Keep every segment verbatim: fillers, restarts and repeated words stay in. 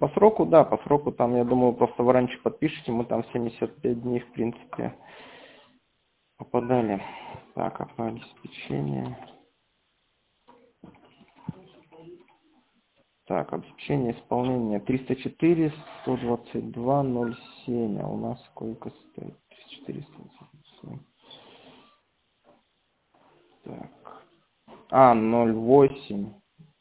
По сроку, да, по сроку там, я думаю, просто вы раньше подпишите, мы там семьдесят пять дней, в принципе, попадали. Так, а по обеспечению... Так, обеспечение исполнения триста четыре, сто двадцать два, ноль семь, а у нас сколько стоит? триста четыре, сто двадцать семь. Так. А, ноль восемь.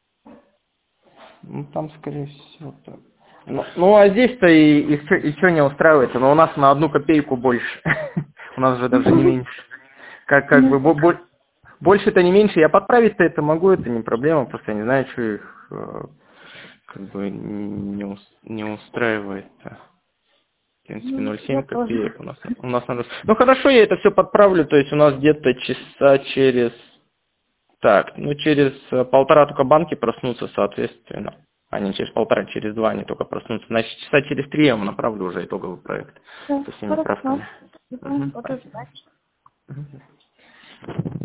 Ну, там, скорее всего, так. Ну, ну а здесь-то и, и, что, и что не устраивается, но у нас на одну копейку больше. У нас же даже не меньше. Как, как бы, бо- бо- больше-то не меньше. Я подправить-то это могу, это не проблема, просто я не знаю, что их э, как бы не, ус- не устраивает-то. В принципе, Ну, ноль я семь тоже. копеек у нас, у нас надо... Ну хорошо, я это все подправлю, то есть у нас где-то часа через... Так, ну через э, полтора только банки проснутся, соответственно. А не через полтора, через два они только проснутся. Значит, часа через три я вам направлю уже итоговый проект Да, со всеми хорошо. правками. Да, Мгм, буду спасибо. ждать. Мгм.